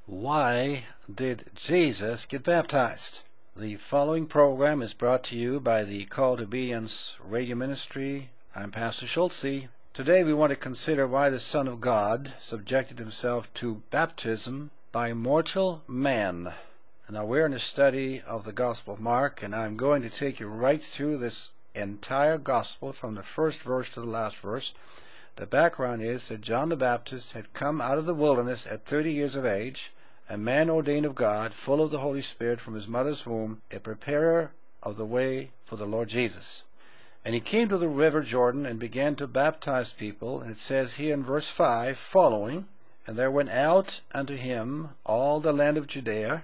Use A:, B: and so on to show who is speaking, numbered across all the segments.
A: Why did Jesus get baptized? The following program is brought to you by the Call to Obedience Radio Ministry. I'm Pastor Schultze. Today we want to consider why the Son of God subjected himself to baptism by mortal man. Now we're in a study of the Gospel of Mark, and I'm going to take you right through this entire Gospel from the first verse to the last verse. The background is that John the Baptist had come out of the wilderness at 30 years of age, a man ordained of God, full of the Holy Spirit from his mother's womb, a preparer of the way for the Lord Jesus. And he came to the river Jordan and began to baptize people. And it says here in verse 5 following, "And there went out unto him all the land of Judea,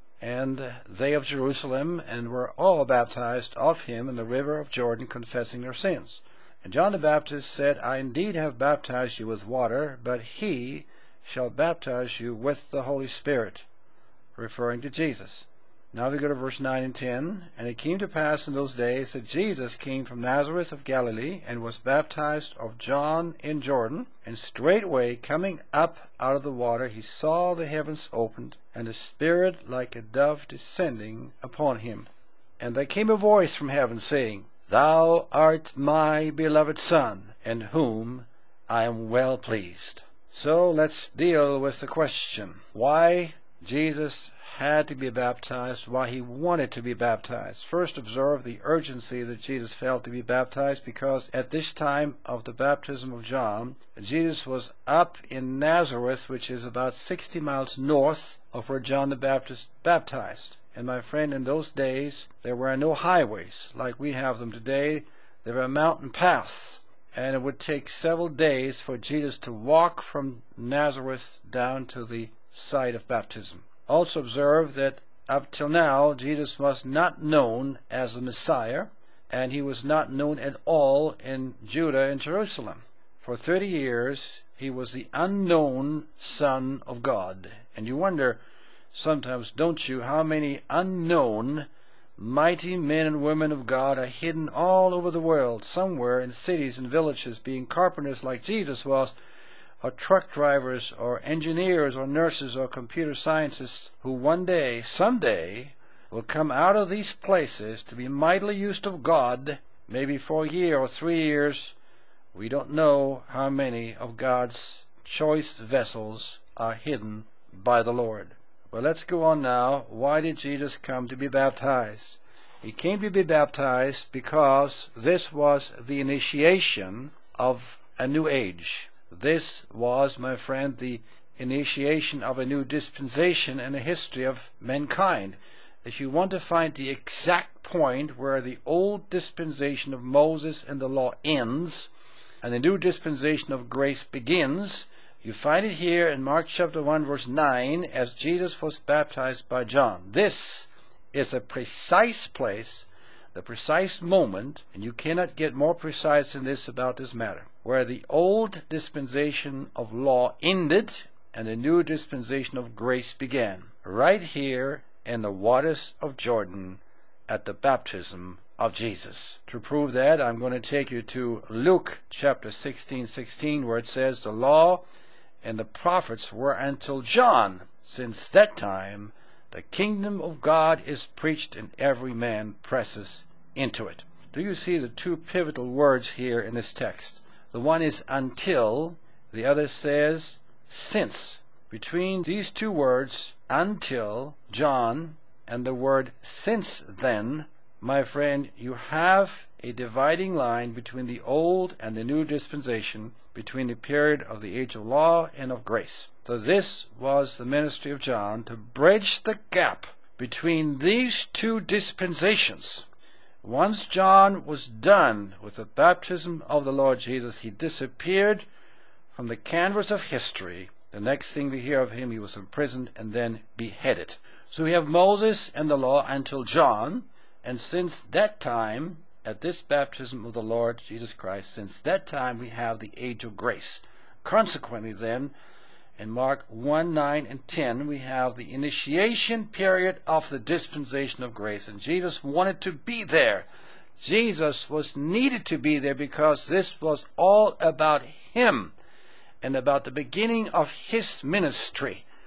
A: and they of Jerusalem, and were all baptized of him in the river of Jordan, confessing their sins. And John the Baptist said, I indeed have baptized you with water, but he shall baptize you with the Holy Spirit," referring to Jesus. Now we go to verse 9 and 10. "And it came to pass in those days that Jesus came from Nazareth of Galilee, and was baptized of John in Jordan. And straightway coming up out of the water, he saw the heavens opened, and the Spirit like a dove descending upon him. And there came a voice from heaven, saying, Thou art my beloved Son, in whom I am well pleased." So let's deal with the question, why Jesus had to be baptized, why he wanted to be baptized. First, observe the urgency that Jesus felt to be baptized, because at this time of the baptism of John, Jesus was up in Nazareth, which is about 60 miles north of where John the Baptist baptized. And my friend, in those days, there were no highways like we have them today. There were mountain paths. And it would take several days for Jesus to walk from Nazareth down to the site of baptism. Also observe that up till now, Jesus was not known as the Messiah, and he was not known at all in Judah and Jerusalem. For 30 years, he was the unknown Son of God. And you wonder sometimes, don't you, how many unknown mighty men and women of God are hidden all over the world, somewhere in cities and villages, being carpenters like Jesus was, or truck drivers, or engineers, or nurses, or computer scientists, who one day, someday, will come out of these places to be mightily used of God, maybe for a year or 3 years. We don't know how many of God's choice vessels are hidden by the Lord. Well, let's go on now. Why did Jesus come to be baptized? He came to be baptized because this was the initiation of a new age. This was, my friend, the initiation of a new dispensation in the history of mankind. If you want to find the exact point where the old dispensation of Moses and the law ends and the new dispensation of grace begins, you find it here in Mark chapter 1 verse 9, as Jesus was baptized by John. This is a precise place, the precise moment, and you cannot get more precise than this about this matter, where the old dispensation of law ended and the new dispensation of grace began. Right here in the waters of Jordan at the baptism of Jesus. To prove that, I'm going to take you to Luke chapter 16:16, where it says, "The law and the prophets were until John. Since that time, the kingdom of God is preached, and every man presses into it." Do you see the two pivotal words here in this text? The one is until, the other says since. Between these two words, until John, and the word since then, my friend, you have a dividing line between the old and the new dispensation, between the period of the age of law and of grace. So this was the ministry of John, to bridge the gap between these two dispensations. Once John was done with the baptism of the Lord Jesus, he disappeared from the canvas of history. The next thing we hear of him, he was imprisoned and then beheaded. So we have Moses and the law until John, and since that time, at this baptism of the Lord Jesus Christ, since that time we have the age of grace. Consequently then, in Mark 1, 9, and 10, we have the initiation period of the dispensation of grace. And Jesus wanted to be there. Jesus was needed to be there because this was all about him and about the beginning of his ministry.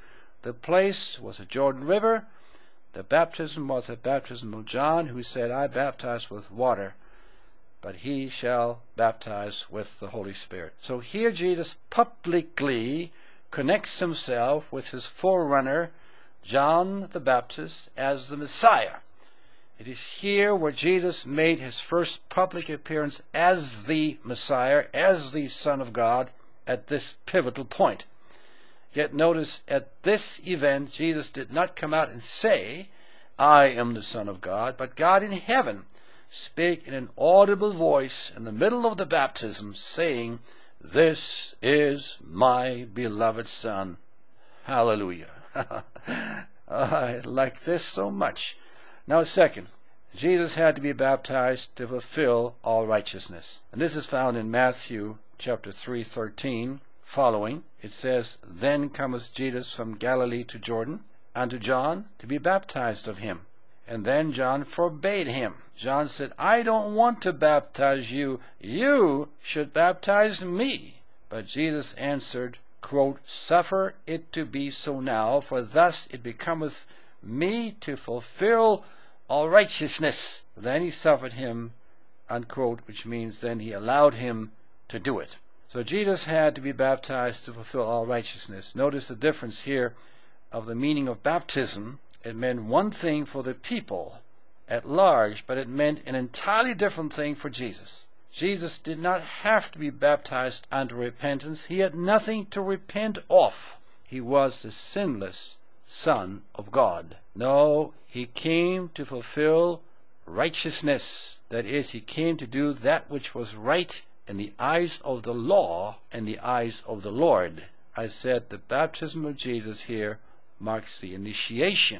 A: The place was the Jordan River. The baptism was the baptism of John, who said, I baptize with water, but he shall baptize with the Holy Spirit. So here Jesus publicly connects himself with his forerunner, John the Baptist, as the Messiah. It is here where Jesus made his first public appearance as the Messiah, as the Son of God, at this pivotal point. Yet notice, at this event, Jesus did not come out and say, I am the Son of God, but God in heaven spake in an audible voice in the middle of the baptism, saying, This is my beloved Son. Hallelujah. I like this so much. Now, second, Jesus had to be baptized to fulfill all righteousness. And this is found in Matthew chapter 3:13 following. It says, Then cometh Jesus from Galilee to Jordan, unto John, to be baptized of him. And then John forbade him. John said, I don't want to baptize you. You should baptize me. But Jesus answered, quote, Suffer it to be so now, for thus it becometh me to fulfill all righteousness. Then he suffered him, unquote, which means then he allowed him to do it. So Jesus had to be baptized to fulfill all righteousness. Notice the difference here of the meaning of baptism. It meant one thing for the people at large, but it meant an entirely different thing for Jesus. Jesus did not have to be baptized unto repentance. He had nothing to repent of. He was the sinless Son of God. No, he came to fulfill righteousness. That is, he came to do that which was right in the eyes of the law and the eyes of the Lord. I said the baptism of Jesus here marks the initiation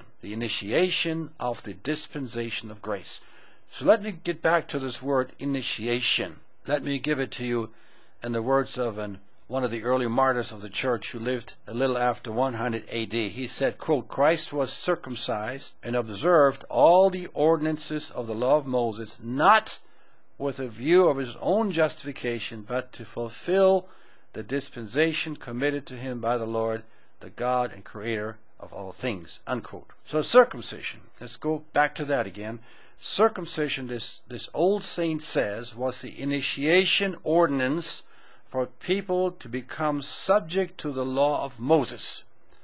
A: of the dispensation of grace. So let me get back to this word initiation. Let me give it to you in the words of one of the early martyrs of the church who lived a little after 100 AD. He said, quote, Christ was circumcised and observed all the ordinances of the law of Moses, not with a view of his own justification, but to fulfill the dispensation committed to him by the Lord, the God and Creator of all things, unquote. So circumcision, let's go back to that again. Circumcision, this old saint says, was the initiation ordinance for people to become subject to the law of Moses.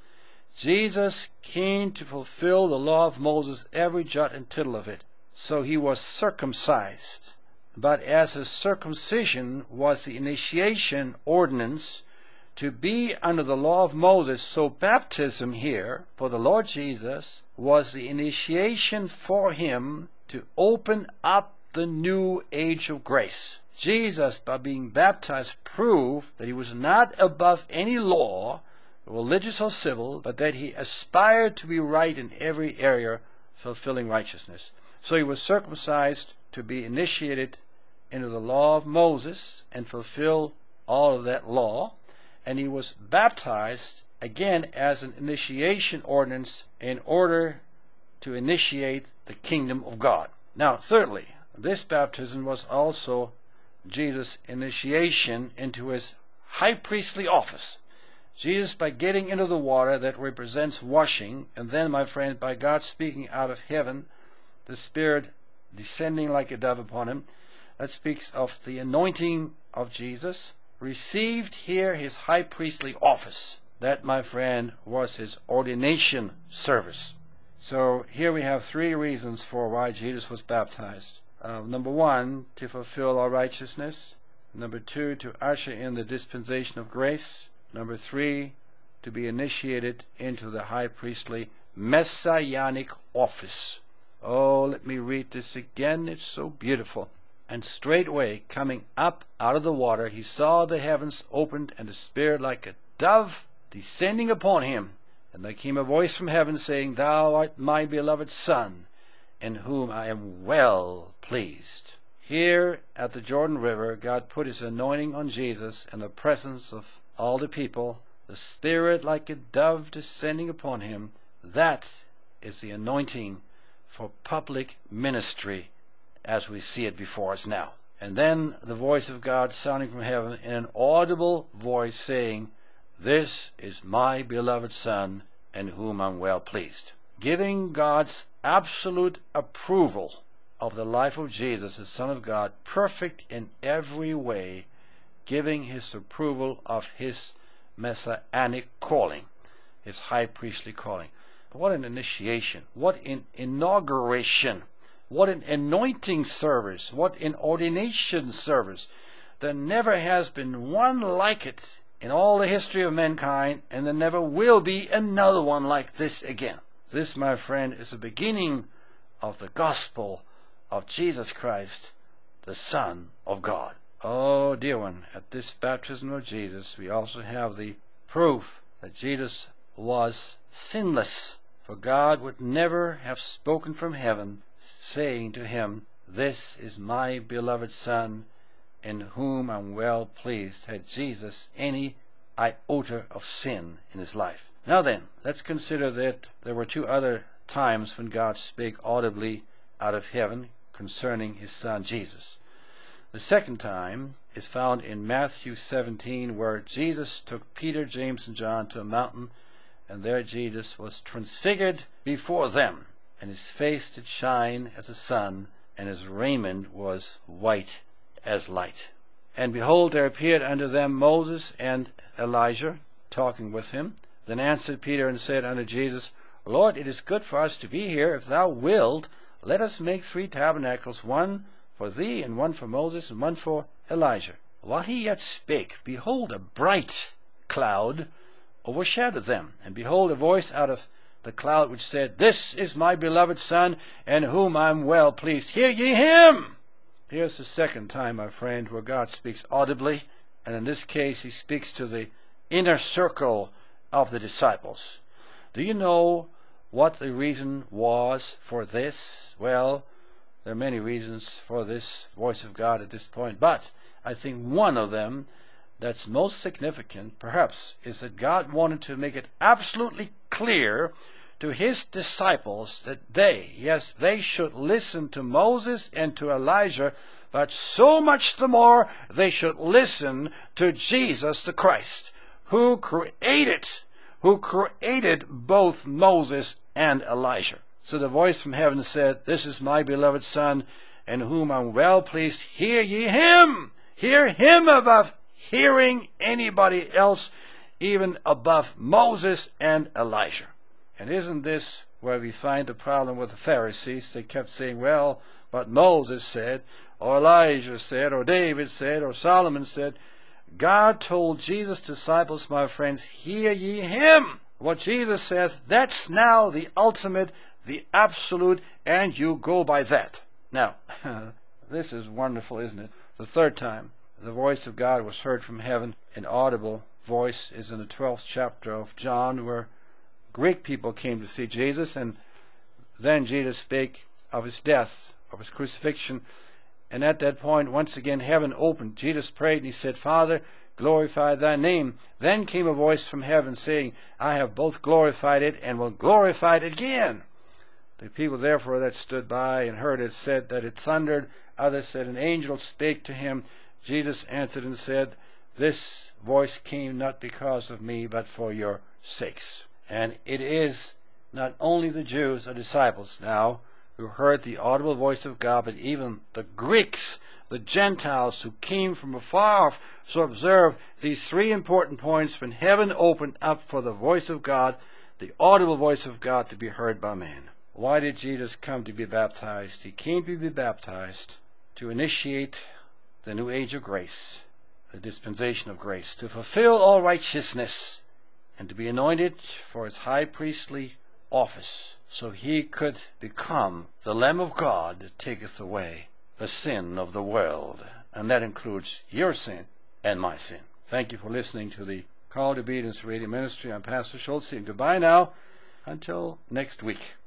A: Jesus came to fulfill the law of Moses, every jot and tittle of it. So he was circumcised. But as his circumcision was the initiation ordinance to be under the law of Moses, so baptism here for the Lord Jesus was the initiation for him to open up the new age of grace. Jesus, by being baptized, proved that he was not above any law, religious or civil, but that he aspired to be right in every area, fulfilling righteousness. So he was circumcised to be initiated into the law of Moses and fulfill all of that law. And he was baptized, again, as an initiation ordinance in order to initiate the kingdom of God. Now, thirdly, this baptism was also Jesus' initiation into his high priestly office. Jesus, by getting into the water that represents washing, and then, my friend, by God speaking out of heaven, the Spirit descending like a dove upon him, that speaks of the anointing of Jesus, received here his high priestly office. That, my friend, was his ordination service. So here we have three reasons for why Jesus was baptized. Number one, to fulfill all righteousness. Number two, to usher in the dispensation of grace. Number three, to be initiated into the high priestly messianic office. Oh, let me read this again. It's so beautiful. And straightway, coming up out of the water, he saw the heavens opened, and the Spirit like a dove descending upon him. And there came a voice from heaven, saying, Thou art my beloved Son, in whom I am well pleased. Here at the Jordan River, God put his anointing on Jesus in the presence of all the people, the Spirit like a dove descending upon him. That is the anointing for public ministry as we see it before us now. And then the voice of God sounding from heaven in an audible voice saying, This is my beloved Son, in whom I'm well pleased. Giving God's absolute approval of the life of Jesus, the Son of God, perfect in every way, giving his approval of his messianic calling, his high priestly calling. What an initiation, what an inauguration, what an anointing service, what an ordination service. There never has been one like it in all the history of mankind, and there never will be another one like this again. This, my friend, is the beginning of the gospel of Jesus Christ, the Son of God. Oh, dear one, at this baptism of Jesus, we also have the proof that Jesus was sinless. For God would never have spoken from heaven, saying to him, "This is my beloved Son, in whom I'm well pleased," had Jesus any iota of sin in his life. Now then, let's consider that there were two other times when God spake audibly out of heaven concerning his Son Jesus. The second time is found in Matthew 17, where Jesus took Peter, James, and John to a mountain, and there Jesus was transfigured before them, and his face did shine as the sun, and his raiment was white as light. And behold, there appeared unto them Moses and Elijah, talking with him. Then answered Peter and said unto Jesus, Lord, it is good for us to be here. If thou wilt, let us make 3 tabernacles, one for thee, and one for Moses, and one for Elijah. While he yet spake, behold, a bright cloud overshadowed them. And behold, a voice out of the cloud which said, This is my beloved Son, in whom I am well pleased. Hear ye him! Here's the second time, my friend, where God speaks audibly, and in this case he speaks to the inner circle of the disciples. Do you know what the reason was for this? Well, there are many reasons for this voice of God at this point, but I think one of them that's most significant, perhaps, is that God wanted to make it absolutely clear to his disciples that they should listen to Moses and to Elijah, but so much the more they should listen to Jesus the Christ, who created both Moses and Elijah. So the voice from heaven said, This is my beloved Son, in whom I'm well pleased. Hear ye him! Hear him above hearing anybody else, even above Moses and Elijah. And isn't this where we find the problem with the Pharisees? They kept saying, well, but Moses said, or Elijah said, or David said, or Solomon said. God told Jesus' disciples, my friends, hear ye him. What Jesus says, that's now the ultimate, the absolute, and you go by that. Now, this is wonderful, isn't it? The third time the voice of God was heard from heaven, an audible voice, is in the 12th chapter of John, where Greek people came to see Jesus, and then Jesus spake of his death, of his crucifixion, and at that point, once again, heaven opened. Jesus prayed, and he said, Father, glorify thy name. Then came a voice from heaven saying, I have both glorified it and will glorify it again. The people therefore that stood by and heard it said that it thundered. Others said, an angel spake to him. Jesus answered and said, This voice came not because of me, but for your sakes. And it is not only the Jews or disciples now who heard the audible voice of God, but even the Greeks, the Gentiles who came from afar off. So observe these 3 important points when heaven opened up for the voice of God, the audible voice of God, to be heard by man. Why did Jesus come to be baptized? He came to be baptized to initiate the new age of grace, the dispensation of grace, to fulfill all righteousness, and to be anointed for his high priestly office, so he could become the Lamb of God that taketh away the sin of the world. And that includes your sin and my sin. Thank you for listening to the Call to Obedience Radio Ministry. I'm Pastor Schultz, and goodbye now until next week.